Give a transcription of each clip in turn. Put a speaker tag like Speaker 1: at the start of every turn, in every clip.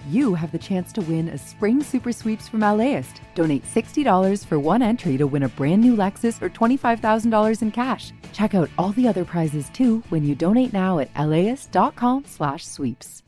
Speaker 1: you have the chance to win a spring super sweeps from LAist. Donate $60 for one entry to win a brand new Lexus or $25,000 in cash. Check out all the other prizes too when you donate now at laist.com/sweeps.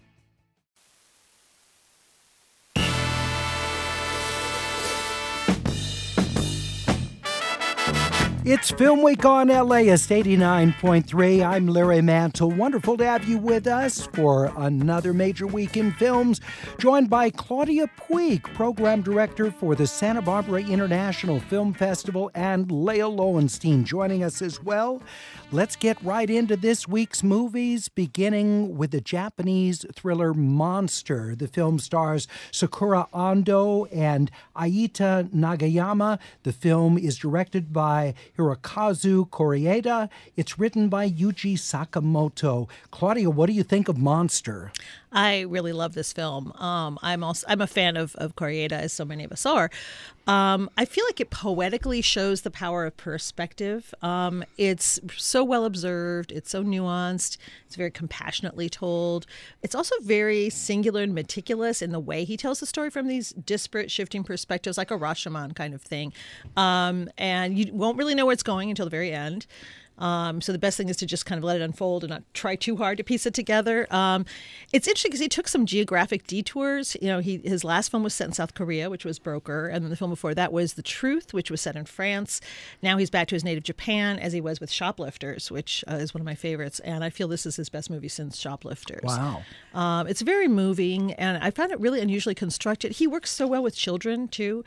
Speaker 2: It's Film Week on LAist 89.3. I'm Larry Mantle. Wonderful to have you with us for another major week in films, joined by Claudia Puig, Program Director for the Santa Barbara International Film Festival, and Leah Lowenstein joining us as well. Let's get right into this week's movies, beginning with the Japanese thriller Monster. The film stars Sakura Ando and Aita Nagayama. The film is directed by Hirokazu Koreeda. It's written by Yuji Sakamoto. Claudia, what do you think of Monster?
Speaker 3: I really love this film. I'm a fan of Koreeda, as so many of us are. I feel like it poetically shows the power of perspective. It's so well observed. It's so nuanced. It's very compassionately told. It's also very singular and meticulous in the way he tells the story from these disparate, shifting perspectives, like a Rashomon kind of thing. And you won't really know where it's going until the very end. So the best thing is to just kind of let it unfold and not try too hard to piece it together. It's interesting because he took some geographic detours. You know, his last film was set in South Korea, which was Broker, and then the film before that was The Truth, which was set in France. Now he's back to his native Japan, as he was with Shoplifters, which is one of my favorites. And I feel this is his best movie since Shoplifters.
Speaker 2: Wow.
Speaker 3: It's very moving, and I found it really unusually constructed. He works so well with children, too.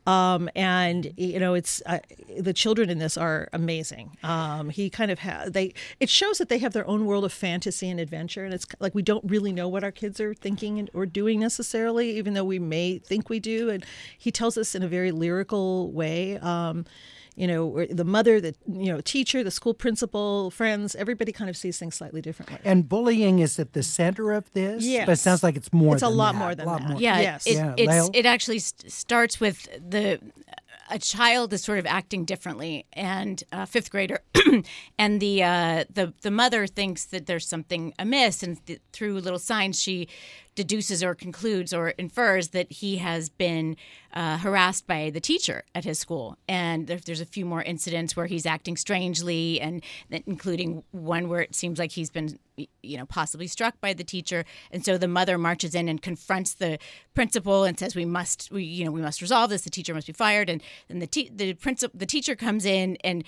Speaker 3: And you know, it's the children in this are amazing. He kind of it shows that they have their own world of fantasy and adventure, and it's like we don't really know what our kids are thinking or doing necessarily, even though we may think we do. And he tells us in a very lyrical way. You know, the mother, the teacher, the school principal, friends, everybody kind of sees things slightly differently.
Speaker 2: And bullying is at the center of this?
Speaker 3: Yes.
Speaker 2: But it sounds like it's more
Speaker 3: than that. It's a lot more than that.
Speaker 4: Yeah,
Speaker 3: yes.
Speaker 4: It actually starts with a child is sort of acting differently, and fifth grader, and the mother thinks that there's something amiss, and through little signs she deduces or concludes or infers that he has been harassed by the teacher at his school. And there's a few more incidents where he's acting strangely, and including one where it seems like he's been possibly struck by the teacher. And so the mother marches in and confronts the principal and says, we must resolve this. The teacher must be fired. And then the teacher comes in, and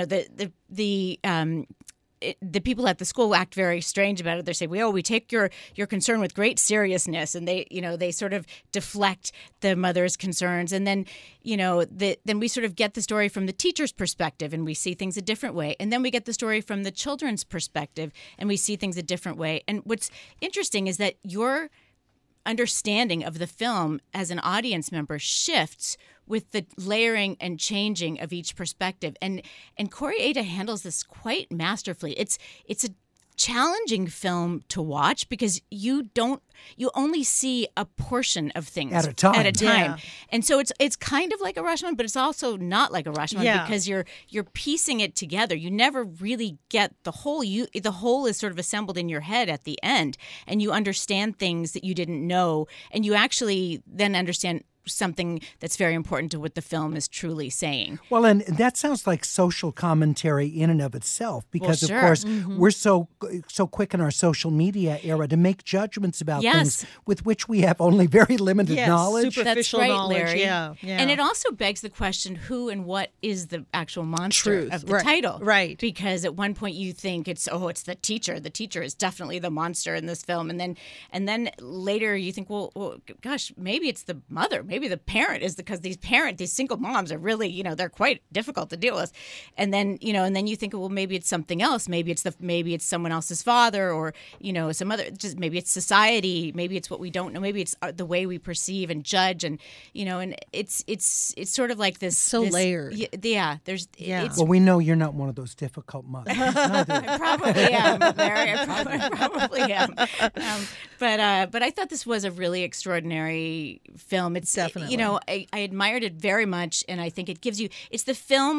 Speaker 4: the people at the school act very strange about it. They say, we take your concern with great seriousness, and they sort of deflect the mother's concerns, and then then we sort of get the story from the teacher's perspective, and we see things a different way, and then we get the story from the children's perspective, and we see things a different way. And what's interesting is that your understanding of the film as an audience member shifts with the layering and changing of each perspective. And Koreeda handles this quite masterfully. It's a challenging film to watch because you only see a portion of things
Speaker 2: at a time.
Speaker 3: Yeah.
Speaker 4: And so it's kind of like a Rashomon, but it's also not like a Rashomon because you're piecing it together. You never really get the whole. The whole is sort of assembled in your head at the end, and you understand things that you didn't know, and you actually then understand something that's very important to what the film is truly saying.
Speaker 2: Well, and that sounds like social commentary in and of itself, because,
Speaker 4: sure.
Speaker 2: of course, we're so quick in our social media era to make judgments about things with which we have only very limited knowledge.
Speaker 3: Superficial
Speaker 4: That's right,
Speaker 3: knowledge.
Speaker 4: Larry.
Speaker 3: Yeah.
Speaker 4: And it also begs the question, who and what is the actual monster
Speaker 3: Truth.
Speaker 4: of the title?
Speaker 3: Right.
Speaker 4: Because at one point you think it's the teacher. The teacher is definitely the monster in this film. And then later you think, well, gosh, maybe it's the mother. Maybe the parent is because these single moms are really, they're quite difficult to deal with. And then you think, well, maybe it's something else. Maybe it's someone else's father, or, some other, just maybe it's society. Maybe it's what we don't know. Maybe it's the way we perceive and judge. And, and it's sort of like this.
Speaker 3: So layered.
Speaker 4: Yeah.
Speaker 2: Well, we know you're not one of those difficult mothers.
Speaker 4: I probably am, Larry. I probably am. But I thought this was a really extraordinary film. It's
Speaker 3: definitely.
Speaker 4: I admired it very much, and I think it gives you. It's the film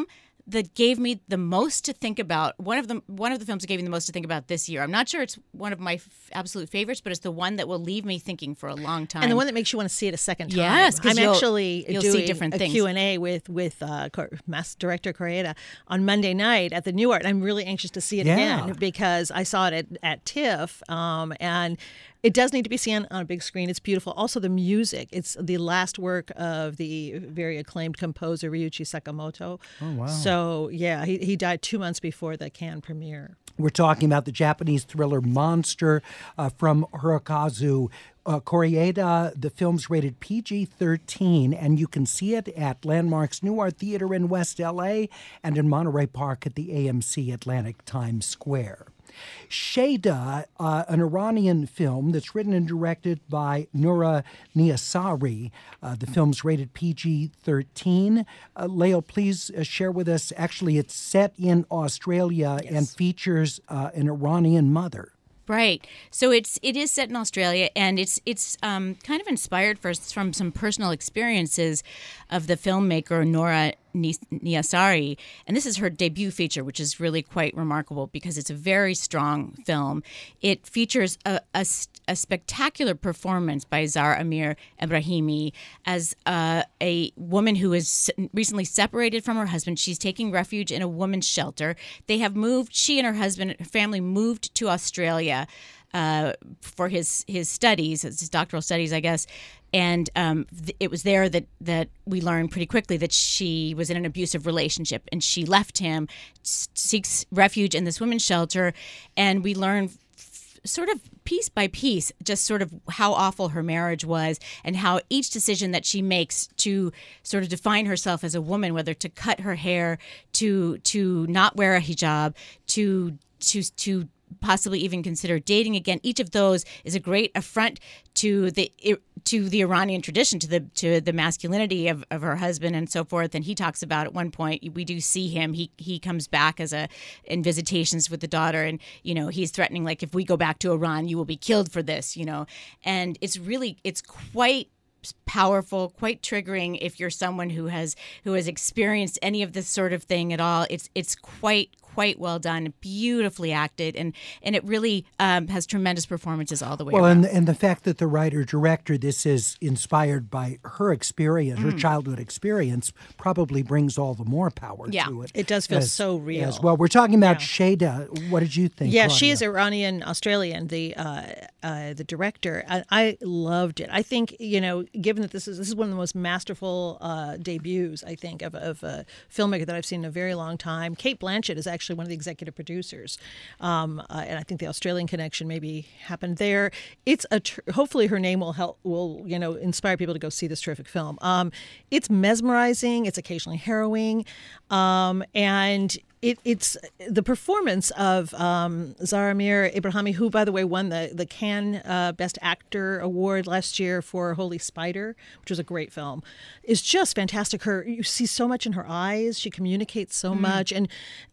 Speaker 4: that gave me the most to think about. One of the films that gave me the most to think about this year. I'm not sure it's one of my absolute favorites, but it's the one that will leave me thinking for a long time.
Speaker 3: And the one that makes you want to see it a second time.
Speaker 4: Yes, because
Speaker 3: I'm actually
Speaker 4: you'll
Speaker 3: doing
Speaker 4: see different things.
Speaker 3: Q&A with Master Director Correia on Monday night at the New Art. I'm really anxious to see it again because I saw it at TIFF, and it does need to be seen on a big screen. It's beautiful. Also, the music. It's the last work of the very acclaimed composer Ryuichi Sakamoto.
Speaker 2: Oh, wow.
Speaker 3: So, yeah, he died 2 months before the Cannes premiere.
Speaker 2: We're talking about the Japanese thriller Monster from Hirokazu Koreeda. The film's rated PG-13, and you can see it at Landmark's New Art Theater in West L.A. and in Monterey Park at the AMC Atlantic Times Square. Sheda, an Iranian film that's written and directed by Noura Niasari. The film's rated PG-13. Leo, please share with us. Actually, it's set in Australia and features an Iranian mother.
Speaker 4: Right. So it is set in Australia, and it's kind of inspired from some personal experiences of the filmmaker Noura Niasari. And this is her debut feature, which is really quite remarkable because it's a very strong film. It features a spectacular performance by Zahra Amir Ebrahimi as a woman who is recently separated from her husband. She's taking refuge in a woman's shelter. They have moved, she and her family moved to Australia for his studies, his doctoral studies, I guess. And it was there that we learned pretty quickly that she was in an abusive relationship, and she left him, seeks refuge in this women's shelter, and we learn sort of piece by piece just sort of how awful her marriage was and how each decision that she makes to sort of define herself as a woman, whether to cut her hair, to not wear a hijab, to possibly even consider dating again. Each of those is a great affront to the Iranian tradition, to the masculinity of her husband and so forth. And he talks about at one point, we do see him. He comes back in visitations with the daughter, and he's threatening, like, if we go back to Iran, you will be killed for this. And it's quite powerful, quite triggering if you're someone who has experienced any of this sort of thing at all. It's quite well done, beautifully acted, and it really has tremendous performances all the way around.
Speaker 2: Well, and the fact that the writer-director, this is inspired by her experience, her childhood experience, probably brings all the more power to it.
Speaker 3: It does feel so real.
Speaker 2: As well. We're talking about Sheda. What did you think,
Speaker 3: Yeah,
Speaker 2: Claudia?
Speaker 3: she is Iranian-Australian, the director. I loved it. I think, given that this is one of the most masterful debuts, I think, of a filmmaker that I've seen in a very long time. Cate Blanchett is actually one of the executive producers, and I think the Australian connection maybe happened there. It's hopefully her name will inspire people to go see this terrific film. It's mesmerizing. It's occasionally harrowing, and it's the performance of Zahra Amir Ebrahimi, who, by the way, won the Cannes Best Actor Award last year for Holy Spider, which was a great film, is just fantastic. You see so much in her eyes. She communicates so much, and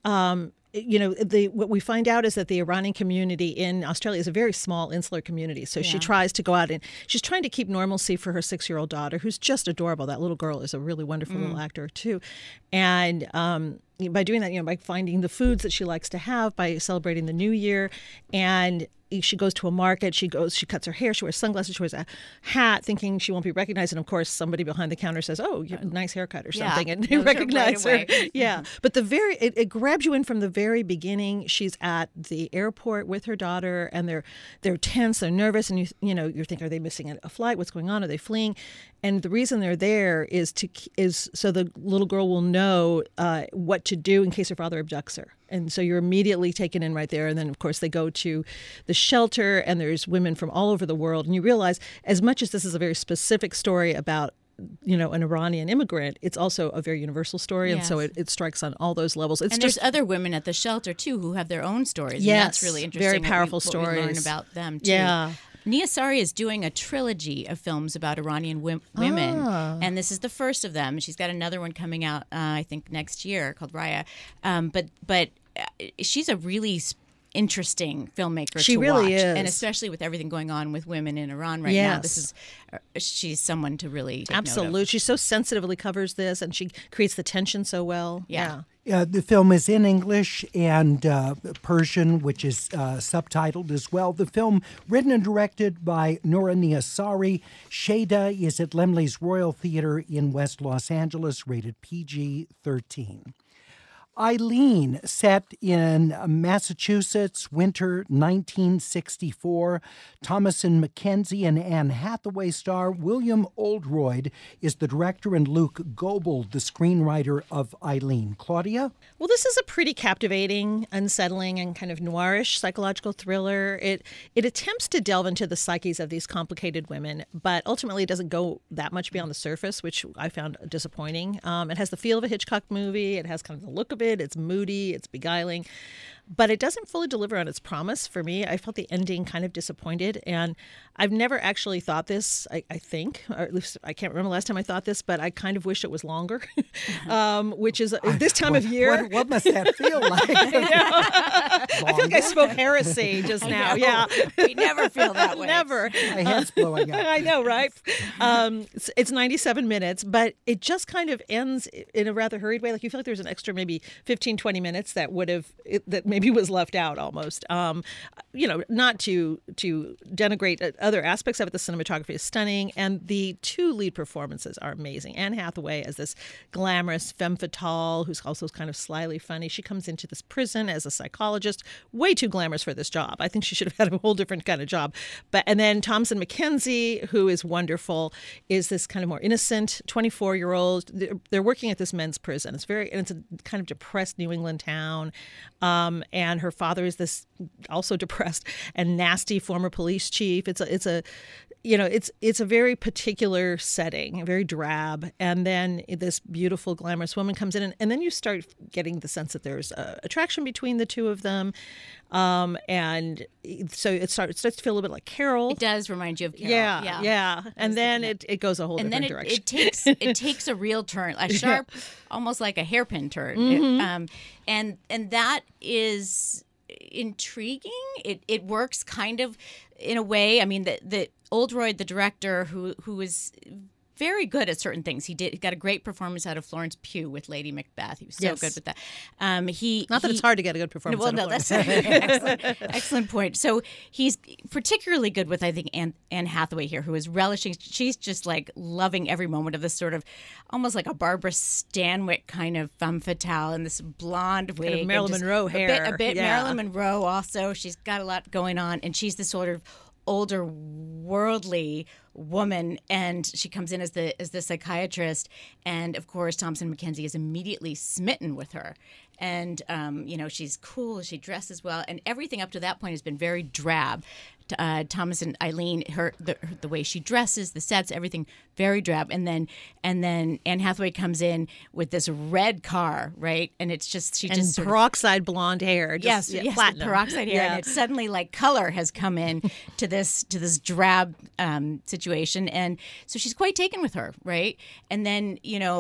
Speaker 3: what we find out is that the Iranian community in Australia is a very small insular community. So she tries to go out and she's trying to keep normalcy for her 6-year-old daughter, who's just adorable. That little girl is a really wonderful little actor too, and by doing that, by finding the foods that she likes to have, by celebrating the New Year, and she goes to a market, she cuts her hair, she wears sunglasses, she wears a hat, thinking she won't be recognized. And of course, somebody behind the counter says, "Oh, you have a nice haircut" or something, and they recognize her. Yeah. But it grabs you in from the very beginning. She's at the airport with her daughter, and they're tense, they're nervous, and you're thinking, are they missing a flight? What's going on? Are they fleeing? And the reason they're there is so the little girl will know what to do in case her father abducts her. And so you're immediately taken in right there. And then, of course, they go to the shelter, and there's women from all over the world. And you realize, as much as this is a very specific story about an Iranian immigrant, it's also a very universal story. And so it strikes on all those levels.
Speaker 4: There's other women at the shelter, too, who have their own stories.
Speaker 3: Yes,
Speaker 4: and that's really interesting.
Speaker 3: Very powerful
Speaker 4: what
Speaker 3: stories.
Speaker 4: we learn about them, too.
Speaker 3: Yeah.
Speaker 4: Niasari is doing a trilogy of films about Iranian women, and this is the first of them. She's got another one coming out, I think, next year called Raya. But she's a really interesting filmmaker.
Speaker 3: She
Speaker 4: to
Speaker 3: really
Speaker 4: watch,
Speaker 3: is,
Speaker 4: and especially with everything going on with women in Iran right now. She's someone to really take note of.
Speaker 3: She so sensitively covers this, and she creates the tension so well.
Speaker 4: Yeah.
Speaker 2: The film is in English and Persian, which is subtitled as well. The film, written and directed by Noura Niasari. Shada is at Laemmle's Royal Theater in West Los Angeles, rated PG-13. Eileen, set in Massachusetts, winter 1964. Thomasin McKenzie and Anne Hathaway star. William Oldroyd is the director and Luke Goebel, the screenwriter of Eileen. Claudia?
Speaker 3: Well, this is a pretty captivating, unsettling, and kind of noirish psychological thriller. It attempts to delve into the psyches of these complicated women, but ultimately it doesn't go that much beyond the surface, which I found disappointing. It has the feel of a Hitchcock movie. It has kind of the look of it. It's moody. It's beguiling. But it doesn't fully deliver on its promise for me. I felt the ending kind of disappointed. And I've never actually thought this, I think, or at least I can't remember the last time I thought this, but I kind of wish it was longer, which is this time of year.
Speaker 2: What must that feel like?
Speaker 3: I feel like I spoke heresy just now. Yeah.
Speaker 4: We never feel that way.
Speaker 3: Never.
Speaker 2: My head's blowing up.
Speaker 3: I know, right? It's 97 minutes, but it just kind of ends in a rather hurried way. Like you feel like there's an extra maybe 15, 20 minutes that that maybe was left out almost. Not to denigrate other aspects of it. The cinematography is stunning, and the two lead performances are amazing. Anne Hathaway as this glamorous femme fatale who's also kind of slyly funny. She comes into this prison as a psychologist, way too glamorous for this job. I think she should have had a whole different kind of job. And then Thomasin McKenzie, who is wonderful, is this kind of more innocent 24-year-old. They're working at this men's prison. It's a kind of depressed New England town. And her father is this also depressed and nasty former police chief. It's a very particular setting, very drab. And then this beautiful, glamorous woman comes in, and then you start getting the sense that there's attraction between the two of them. And so it starts to feel a little bit like Carol.
Speaker 4: It does remind you of Carol.
Speaker 3: Yeah. And then it goes a whole different direction.
Speaker 4: It takes a real turn, a sharp, almost like a hairpin turn.
Speaker 3: Mm-hmm.
Speaker 4: And that is intriguing. It works kind of in a way. I mean, the Oldroyd, the director, who is very good at certain things. He got a great performance out of Florence Pugh with Lady Macbeth. He was so good with that.
Speaker 3: Not that it's hard to get a good performance.
Speaker 4: Well, no, that's excellent point. So he's particularly good with, I think, Anne Hathaway here, who is relishing. She's just like loving every moment of this sort of almost like a Barbara Stanwyck kind of femme fatale and this blonde wig,
Speaker 3: kind of Marilyn Monroe hair,
Speaker 4: a bit Marilyn Monroe. Also, she's got a lot going on, and she's this sort of older, worldly woman, and she comes in as the psychiatrist, and of course Thomasin McKenzie is immediately smitten with her, and she's cool, she dresses well, and everything up to that point has been very drab. Thomasin, Eileen, the way she dresses, the sets, everything very drab, and then Anne Hathaway comes in with this red car, right? And it's just
Speaker 3: peroxide blonde hair,
Speaker 4: yes,
Speaker 3: platinum
Speaker 4: peroxide hair, and it's suddenly like color has come in to this drab situation, and so she's quite taken with her, right? And then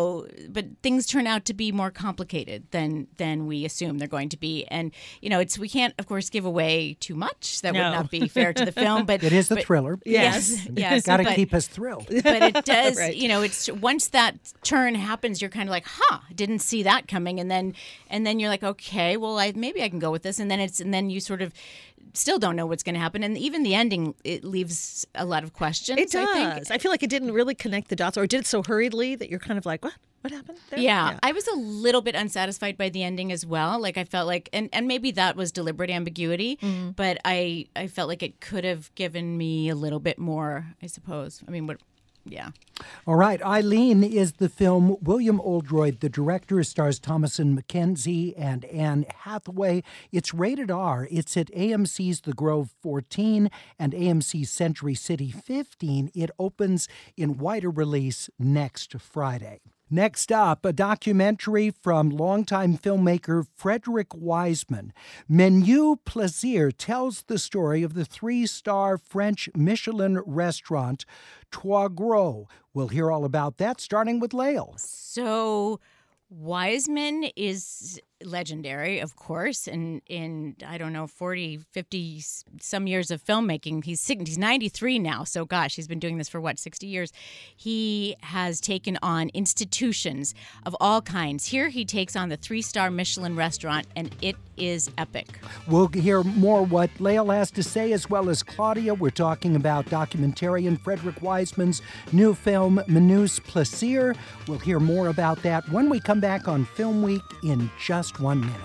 Speaker 4: but things turn out to be more complicated than we assume they're going to be, and we can't of course give away too much. That would not be fair to the film, but
Speaker 2: it is a thriller.
Speaker 4: Yes.
Speaker 2: Got to keep us thrilled.
Speaker 4: But it does,
Speaker 3: right.
Speaker 4: It's once that turn happens, you're kind of like, didn't see that coming, and then you're like, okay, well, maybe I can go with this, and then you sort of still don't know what's going to happen, and even the ending, it leaves a lot of questions.
Speaker 3: It does. I feel like it didn't really connect the dots, or did it so hurriedly that you're kind of like, what happened there?
Speaker 4: Yeah, I was a little bit unsatisfied by the ending as well. Like I felt like, and maybe that was deliberate ambiguity, but I felt like it could have given me a little bit more, I suppose. I mean, yeah.
Speaker 2: All right. Eileen is the film. William Oldroyd, the director, stars Thomasin McKenzie and Anne Hathaway. It's rated R. It's at AMC's The Grove 14 and AMC's Century City 15. It opens in wider release next Friday. Next up, a documentary from longtime filmmaker Frederick Wiseman. Menu Plaisir tells the story of the 3-star French Michelin restaurant Trois Gros. We'll hear all about that, starting with Lael.
Speaker 4: So Wiseman is legendary, of course. And in, I don't know, 40, 50 some years of filmmaking, he's 93 now. So gosh, he's been doing this for 60 years. He has taken on institutions of all kinds. Here he takes on the 3-star Michelin restaurant, and it is epic.
Speaker 2: We'll hear more what Lael has to say, as well as Claudia. We're talking about documentarian Frederick Wiseman's new film, Menus Plaisir. We'll hear more about that when we come back on Film Week in just 1 minute.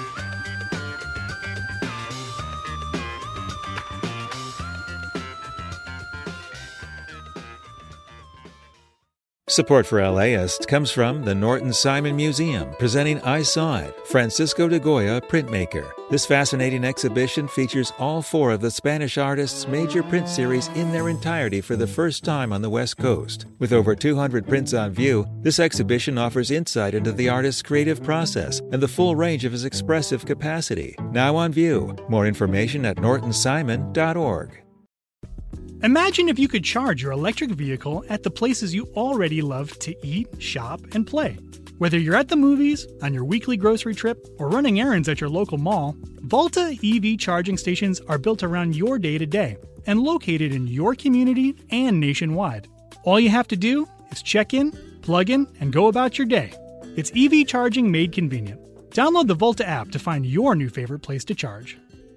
Speaker 5: Support for LAist comes from the Norton Simon Museum, presenting I Saw It, Francisco de Goya printmaker. This fascinating exhibition features all 4 of the Spanish artist's major print series in their entirety for the first time on the West Coast. With over 200 prints on view, this exhibition offers insight into the artist's creative process and the full range of his expressive capacity. Now on view. More information at nortonsimon.org.
Speaker 6: Imagine if you could charge your electric vehicle at the places you already love to eat, shop, and play. Whether you're at the movies, on your weekly grocery trip, or running errands at your local mall, Volta EV charging stations are built around your day-to-day and located in your community and nationwide. All you have to do is check in, plug in, and go about your day. It's EV charging made convenient. Download the Volta app to find your new favorite place to charge.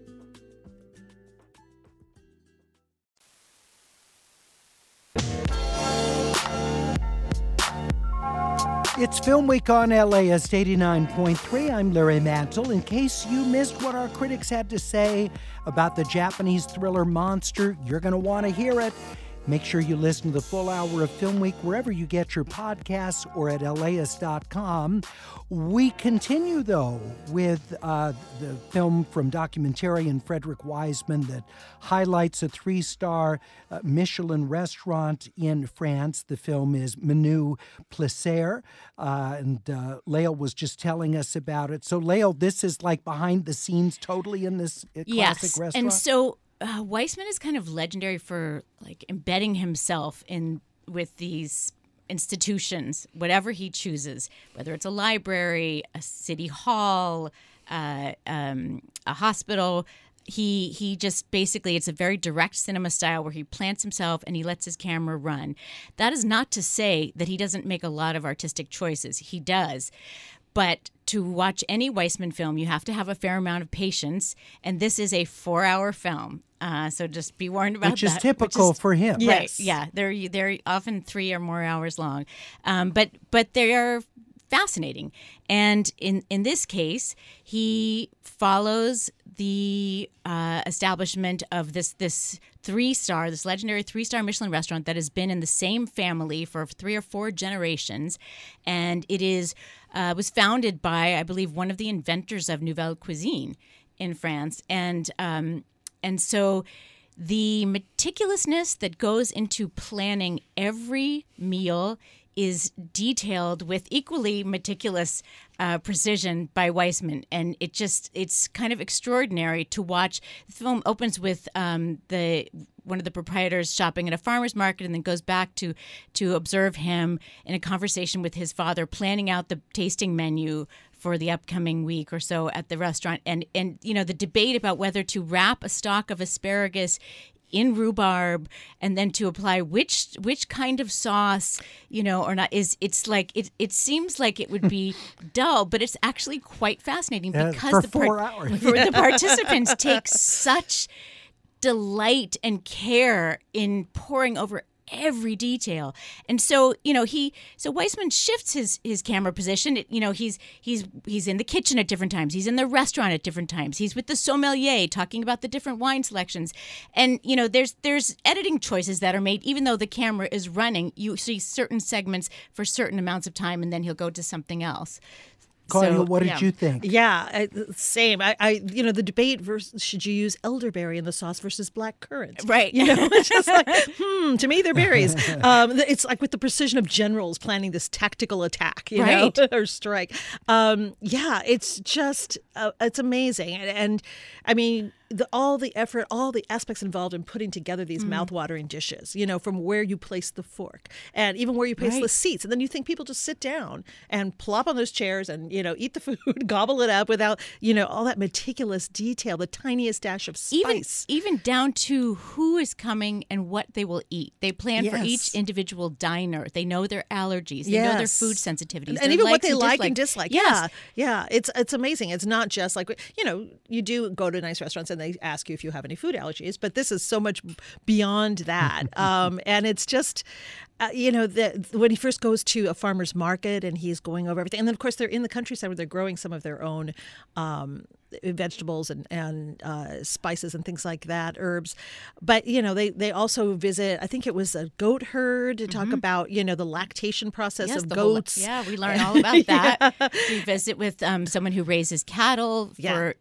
Speaker 2: It's Film Week on LAist 89.3. I'm Larry Mantle. In case you missed what our critics had to say about the Japanese thriller Monster, you're going to want to hear it. Make sure you listen to the full hour of Film Week wherever you get your podcasts or at LAist.com. We continue, though, with the film from documentarian Frederick Wiseman that highlights a 3-star Michelin restaurant in France. The film is Menus Plaisir, and Lael was just telling us about it. So, Lael, this is like behind the scenes totally in this classic restaurant?
Speaker 4: And so Wiseman is kind of legendary for like embedding himself in with these institutions, whatever he chooses, whether it's a library, a city hall, a hospital. He just basically, it's a very direct cinema style where he plants himself and he lets his camera run. That is not to say that he doesn't make a lot of artistic choices. He does. But to watch any Wiseman film, you have to have a fair amount of patience, and this is a 4-hour film. So just be warned about that.
Speaker 2: Which is typical for him.
Speaker 4: Right, yeah. They're often 3 or more hours long. But they are fascinating. And in this case, he follows the establishment of this 3-star, this legendary 3-star Michelin restaurant that has been in the same family for 3 or 4 generations. And it was founded by, I believe, one of the inventors of Nouvelle Cuisine in France. And so the meticulousness that goes into planning every meal is detailed with equally meticulous precision by Wiseman. And it's kind of extraordinary to watch. The film opens with one of the proprietors shopping at a farmer's market, and then goes back to observe him in a conversation with his father, planning out the tasting menu for the upcoming week or so at the restaurant. And you know, the debate about whether to wrap a stalk of asparagus in rhubarb and then to apply which kind of sauce, you know, or not, it's like it seems like it would be dull, but it's actually quite fascinating because
Speaker 2: for 4 hours.
Speaker 4: The participants take such delight and care in poring over every detail. And so, you know, so Wiseman shifts his camera position. You know, he's in the kitchen at different times. He's in the restaurant at different times. He's with the sommelier talking about the different wine selections. And, you know, there's editing choices that are made. Even though the camera is running, you see certain segments for certain amounts of time, and then he'll go to something else.
Speaker 2: Claudia, what did you think?
Speaker 3: Yeah, same. I you know, the debate versus should you use elderberry in the sauce versus black currant?
Speaker 4: Right.
Speaker 3: You know, it's just like, to me, they're berries. It's like with the precision of generals planning this tactical attack, you know, or strike. Yeah, it's just, it's amazing. And I mean, all the effort, all the aspects involved in putting together these mouthwatering dishes, from where you place the fork and even where you place the seats. And then you think people just sit down and plop on those chairs and, eat the food, gobble it up without, all that meticulous detail, the tiniest dash of spice.
Speaker 4: Even down to who is coming and what they will eat. They plan for each individual diner. They know their allergies. They know their food sensitivities.
Speaker 3: And even what they like and dislike. Yes. Yeah. It's amazing. It's not just like, you do go to nice restaurants and they ask you if you have any food allergies, but this is so much beyond that. And it's just, when he first goes to a farmer's market and he's going over everything. And then, of course, they're in the countryside where they're growing some of their own vegetables and spices and things like that, herbs. But, they also visit, I think it was a goat herd to talk about, the lactation process of goats.
Speaker 4: We learn all about that. We visit with someone who raises cattle for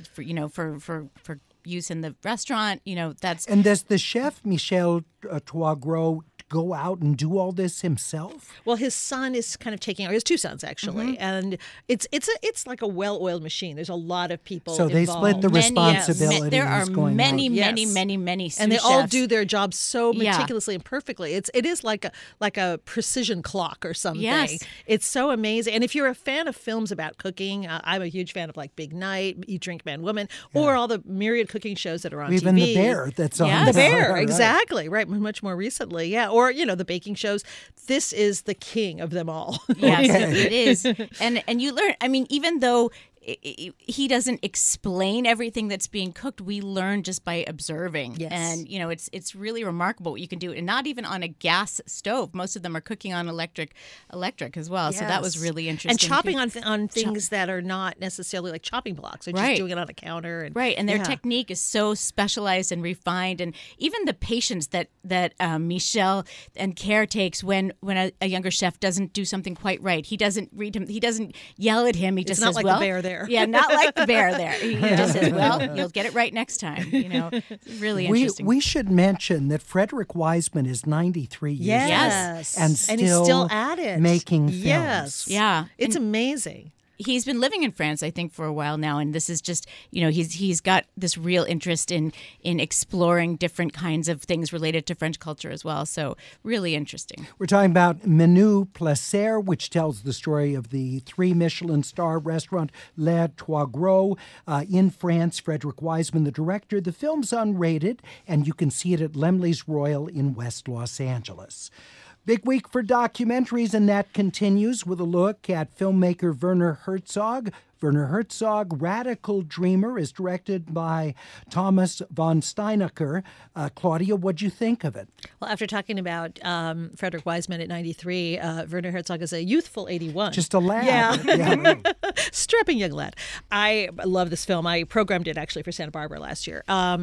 Speaker 4: use in the restaurant.
Speaker 2: And does the chef Michel Troisgros go out and do all this himself?
Speaker 3: Well, his son is kind of taking, or his two sons actually, and it's like a well-oiled machine. There's a lot of people
Speaker 2: so they
Speaker 3: involved.
Speaker 2: split the responsibilities.
Speaker 4: There are many sous
Speaker 3: and they
Speaker 4: chefs.
Speaker 3: all do their job so meticulously and perfectly. It is like a precision clock or something.
Speaker 4: Yes.
Speaker 3: It's so amazing. And if you're a fan of films about cooking, I'm a huge fan of like Big Night, Eat, Drink, Man, Woman, or all the myriad cooking shows that are on
Speaker 2: Even
Speaker 3: TV.
Speaker 2: The Bear that's on.
Speaker 3: The Bear,
Speaker 2: right.
Speaker 3: exactly, right. Much more recently, or the baking shows. This is the king of them all.
Speaker 4: Yes, it is. And you learn, even though he doesn't explain everything that's being cooked, we learn just by observing.
Speaker 3: Yes.
Speaker 4: And it's really remarkable what you can do, and not even on a gas stove. Most of them are cooking on electric as well.
Speaker 3: Yes.
Speaker 4: So that was really interesting.
Speaker 3: And chopping on things that are not necessarily like chopping blocks. They're just doing it on a counter.
Speaker 4: And their technique is so specialized and refined, and even the patience that Michel and Care takes when a younger chef doesn't do something quite right. He doesn't read him. He doesn't yell at him. He just
Speaker 3: not
Speaker 4: says,
Speaker 3: like the bear there.
Speaker 4: Yeah, not like the bear there. He just says, well, you'll get it right next time. It's really interesting.
Speaker 2: We should mention that Frederick Wiseman is 93 years
Speaker 3: Yes.
Speaker 2: old and
Speaker 3: he's still at it.
Speaker 2: making films.
Speaker 3: Yes.
Speaker 4: Yeah.
Speaker 3: It's amazing.
Speaker 4: He's been living in France, I think, for a while now, and this is just, he's got this real interest in exploring different kinds of things related to French culture as well. So really interesting.
Speaker 2: We're talking about Menu Placer, which tells the story of the 3 Michelin star restaurant Les Trois Gros in France. Frederick Wiseman, the director. The film's unrated, and you can see it at Laemmle's Royal in West Los Angeles. Big week for documentaries, and that continues with a look at filmmaker Werner Herzog. Werner Herzog, Radical Dreamer, is directed by Thomas von Steinacker. Claudia, what'd you think of it?
Speaker 3: Well, after talking about Frederick Wiseman at 93, Werner Herzog is a youthful 81.
Speaker 2: Just a lad.
Speaker 3: Yeah. Strapping young lad. I love this film. I programmed it actually for Santa Barbara last year.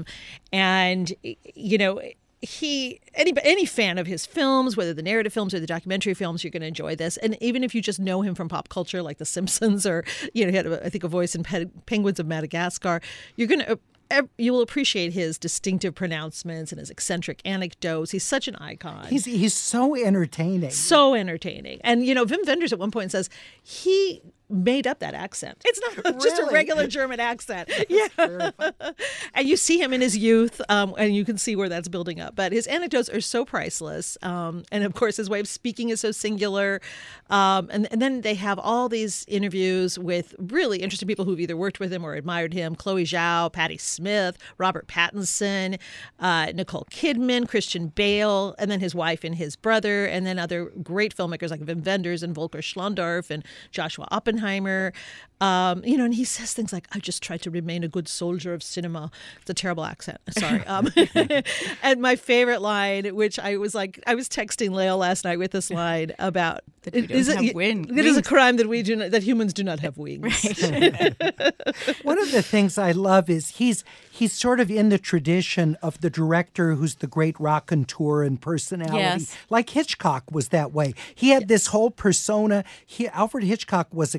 Speaker 3: Any fan of his films, whether the narrative films or the documentary films, you're going to enjoy this. And even if you just know him from pop culture, like The Simpsons, or he had, I think, a voice in Penguins of Madagascar, you will appreciate his distinctive pronouncements and his eccentric anecdotes. He's such an icon.
Speaker 2: He's so entertaining.
Speaker 3: So entertaining. And, Wim Wenders at one point says he made up that accent. It's not just a regular German accent. Yeah. And you see him in his youth, and you can see where that's building up. But his anecdotes are so priceless. And, of course, his way of speaking is so singular. And then they have all these interviews with really interesting people who've either worked with him or admired him. Chloe Zhao, Patti Smith, Robert Pattinson, Nicole Kidman, Christian Bale, and then his wife and his brother, and then other great filmmakers like Wim Wenders and Volker Schlondorf and Joshua Oppenheimer. And he says things like, I just tried to remain a good soldier of cinema. It's a terrible accent. Sorry. And my favorite line, which I was texting Leo last night with this line about,
Speaker 4: that we don't have wings.
Speaker 3: It is a crime that humans do not have wings.
Speaker 4: Right.
Speaker 2: One of the things I love is he's sort of in the tradition of the director who's the great raconteur and personality.
Speaker 4: Yes.
Speaker 2: Like Hitchcock was that way. He had this whole persona. Alfred Hitchcock was a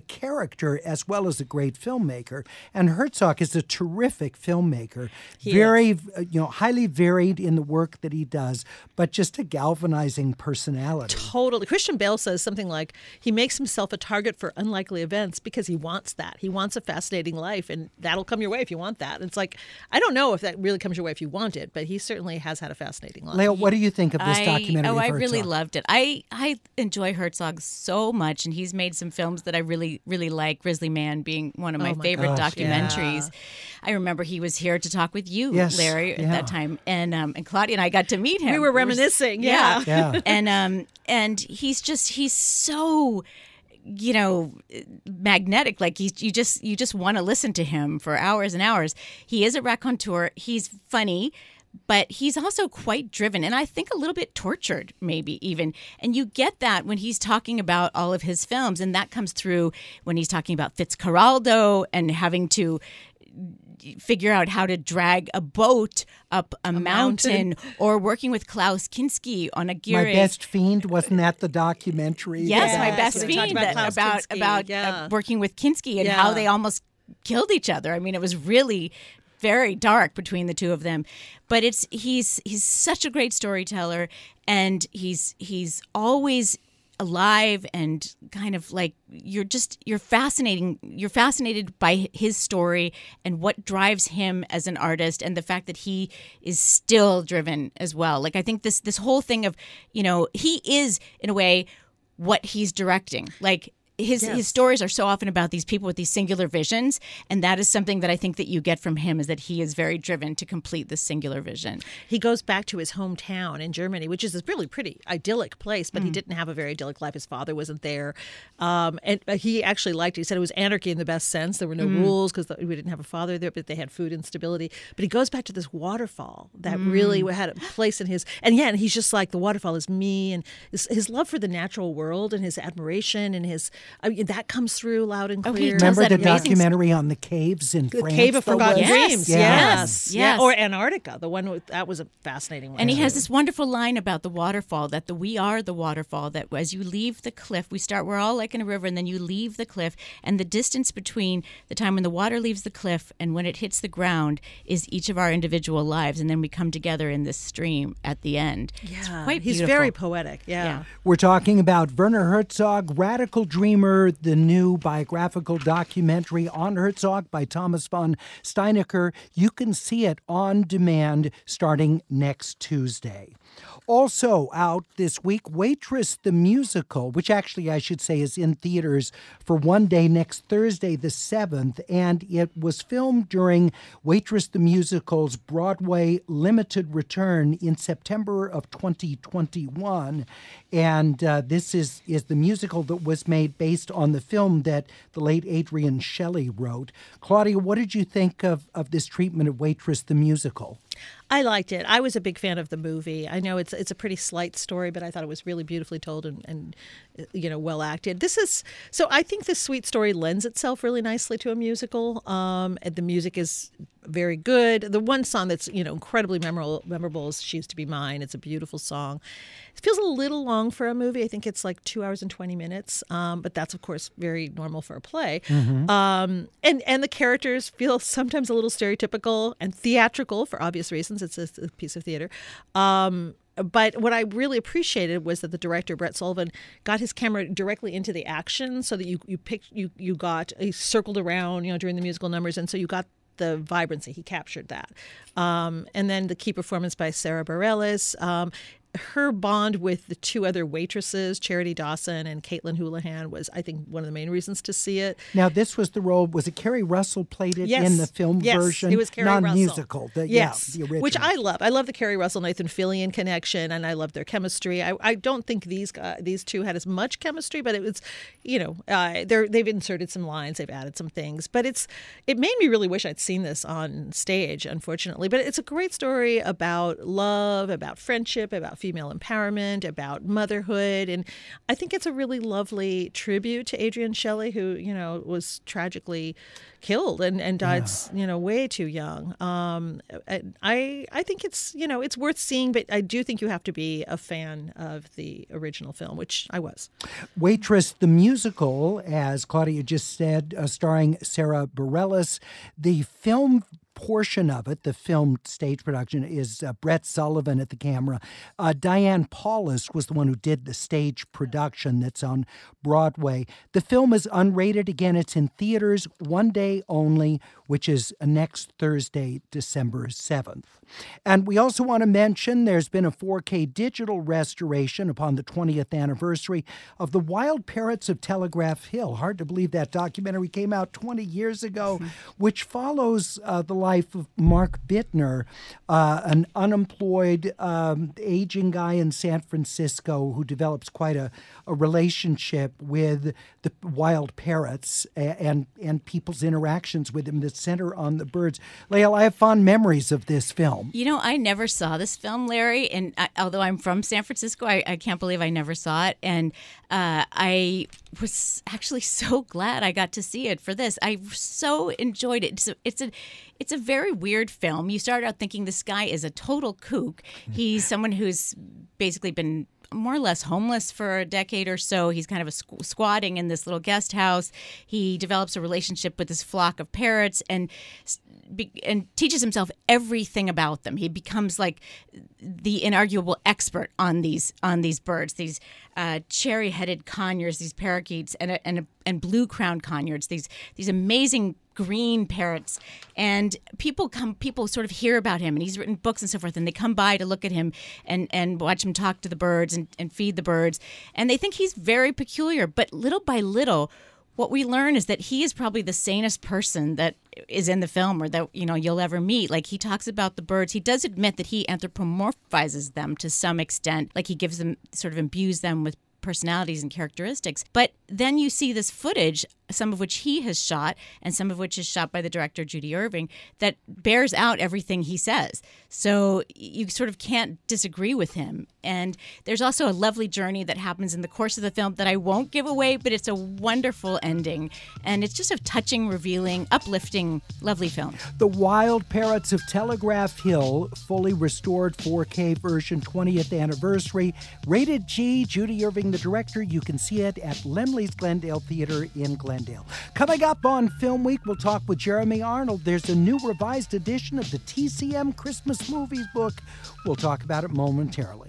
Speaker 2: character as well as a great filmmaker. And Herzog is a terrific filmmaker, very highly varied in the work that he does, but just a galvanizing personality.
Speaker 3: Totally. Christian Bale says something like he makes himself a target for unlikely events because he wants that. He wants a fascinating life, and that'll come your way if you want that. And it's like, I don't know if that really comes your way if you want it, but he certainly has had a fascinating life.
Speaker 2: Leo, what do you think of this documentary?
Speaker 4: I
Speaker 2: of
Speaker 4: really
Speaker 2: Herzog?
Speaker 4: loved it. I enjoy Herzog so much, and he's made some films that I really, really like, Grizzly Man being one of my favorite documentaries. I remember he was here to talk with you, Larry, at that time, and Claudia and I got to meet him.
Speaker 3: We were reminiscing,
Speaker 2: Yeah.
Speaker 4: And he's so magnetic. Like you just want to listen to him for hours and hours. He is a raconteur. He's funny, but he's also quite driven, and I think a little bit tortured, maybe even. And you get that when he's talking about all of his films, and that comes through when he's talking about Fitzcarraldo and having to figure out how to drag a boat up a mountain, or working with Klaus Kinski on a gear.
Speaker 2: My Best Fiend, wasn't that the documentary?
Speaker 4: Yes, My Best
Speaker 3: we talked
Speaker 4: Fiend, about working with Kinski and how they almost killed each other. I mean, it was really very dark between the two of them, but he's such a great storyteller, and he's always alive and kind of like you're fascinated by his story and what drives him as an artist, and the fact that he is still driven as well. Like, I think this whole thing of, he is in a way what he's directing. Like, his stories are so often about these people with these singular visions, and that is something that I think that you get from him, is that he is very driven to complete this singular vision.
Speaker 3: He goes back to his hometown in Germany, which is a really pretty idyllic place, but he didn't have a very idyllic life. His father wasn't there, and he actually liked it. He said it was anarchy in the best sense. There were no rules because we didn't have a father there, but they had food instability. But he goes back to this waterfall that really had a place in his, and he's just like, the waterfall is me, and his love for the natural world and his admiration and his, that comes through loud and clear.
Speaker 2: Remember the documentary on the caves in France?
Speaker 3: The Cave of Forgotten Dreams.
Speaker 4: Yes.
Speaker 3: Yeah. Or Antarctica. The one that was a fascinating one.
Speaker 4: And he has this wonderful line about the waterfall, that we are the waterfall, that as you leave the cliff, we're all like in a river, and then you leave the cliff, and the distance between the time when the water leaves the cliff and when it hits the ground is each of our individual lives, and then we come together in this stream at the end.
Speaker 3: Yeah.
Speaker 4: It's quite
Speaker 3: He's
Speaker 4: beautiful.
Speaker 3: very poetic. Yeah.
Speaker 2: We're talking about Werner Herzog, Radical Dreamer, the new biographical documentary on Herzog by Thomas von Steinecker. You can see it on demand starting next Tuesday. Also out this week, Waitress the Musical, which actually I should say is in theaters for one day next Thursday the 7th, and it was filmed during Waitress the Musical's Broadway limited return in September of 2021. And this is the musical that was made based on the film that the late Adrian Shelley wrote. Claudia, what did you think of this treatment of Waitress the Musical?
Speaker 3: I liked it. I was a big fan of the movie. I know it's a pretty slight story, but I thought it was really beautifully told and well acted. So I think this sweet story lends itself really nicely to a musical. And the music is very good. The one song that's incredibly memorable is "She Used to Be Mine." It's a beautiful song. It feels a little long for a movie. I think it's like 2 hours and 20 minutes, but that's of course very normal for a play. And the characters feel sometimes a little stereotypical and theatrical for obvious reasons. It's a piece of theater. But what I really appreciated was that the director, Brett Sullivan, got his camera directly into the action, so that you got circled around during the musical numbers, and so you got the vibrancy. He captured that. And then the key performance by Sarah Bareilles. Her bond with the two other waitresses, Charity Dawson and Caitlin Houlihan, was, I think, one of the main reasons to see it.
Speaker 2: Now, this was the role, was it Kerry Russell played it in the film version?
Speaker 3: Yes, it was Kerry Russell.
Speaker 2: Non-musical. The original.
Speaker 3: Which I love. I love the Kerry Russell-Nathan Fillion connection, and I love their chemistry. I don't think these two had as much chemistry, but it was, they've inserted some lines, they've added some things. But it made me really wish I'd seen this on stage, unfortunately. But it's a great story about love, about friendship, about female empowerment, about motherhood. And I think it's a really lovely tribute to Adrienne Shelly, who, was tragically killed and died, way too young. I think it's worth seeing, but I do think you have to be a fan of the original film, which I was.
Speaker 2: Waitress, the musical, as Claudia just said, starring Sarah Bareilles. The film portion of it, the film stage production, is Brett Sullivan at the camera. Diane Paulus was the one who did the stage production that's on Broadway. The film is unrated. Again, it's in theaters one day only, which is next Thursday, December 7th. And we also want to mention there's been a 4K digital restoration upon the 20th anniversary of The Wild Parrots of Telegraph Hill. Hard to believe that documentary came out 20 years ago, which follows the life of Mark Bittner, an unemployed aging guy in San Francisco who develops quite a relationship with the wild parrots and people's interactions with him that center on the birds. Lael, I have fond memories of this film.
Speaker 4: I never saw this film, Larry, and although I'm from San Francisco, I can't believe I never saw it, and I was actually so glad I got to see it for this. I so enjoyed it. It's a very weird film. You start out thinking this guy is a total kook. He's someone who's basically been more or less homeless for a decade or so. He's kind of squatting in this little guest house. He develops a relationship with this flock of parrots and teaches himself everything about them. He becomes like the inarguable expert on these birds, these cherry-headed conures, these parakeets, and blue-crowned conures, these amazing green parrots. And people sort of hear about him, and he's written books and so forth, and they come by to look at him and watch him talk to the birds and feed the birds. And they think he's very peculiar, but little by little, what we learn is that he is probably the sanest person that is in the film or that, you'll ever meet. Like, he talks about the birds. He does admit that he anthropomorphizes them to some extent. Like, he gives them, sort of imbues them with personalities and characteristics. But then you see this footage, some of which he has shot and some of which is shot by the director, Judy Irving, that bears out everything he says. So you sort of can't disagree with him. And there's also a lovely journey that happens in the course of the film that I won't give away, but it's a wonderful ending. And it's just a touching, revealing, uplifting, lovely film.
Speaker 2: The Wild Parrots of Telegraph Hill, fully restored 4K version, 20th anniversary. Rated G, Judy Irving, the director. You can see it at Lemley's Glendale Theater in Glendale. Coming up on Film Week, we'll talk with Jeremy Arnold. There's a new revised edition of the TCM Christmas Movies book. We'll talk about it momentarily.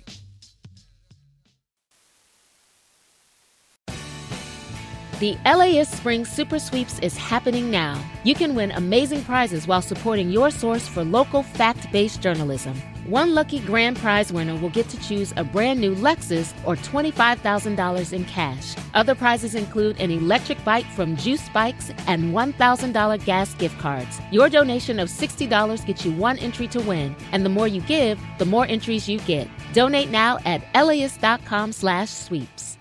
Speaker 7: The LAist Spring Super Sweeps is happening now. You can win amazing prizes while supporting your source for local fact-based journalism. One lucky grand prize winner will get to choose a brand new Lexus or $25,000 in cash. Other prizes include an electric bike from Juice Bikes and $1,000 gas gift cards. Your donation of $60 gets you one entry to win, and the more you give, the more entries you get. Donate now at LAist.com/sweeps.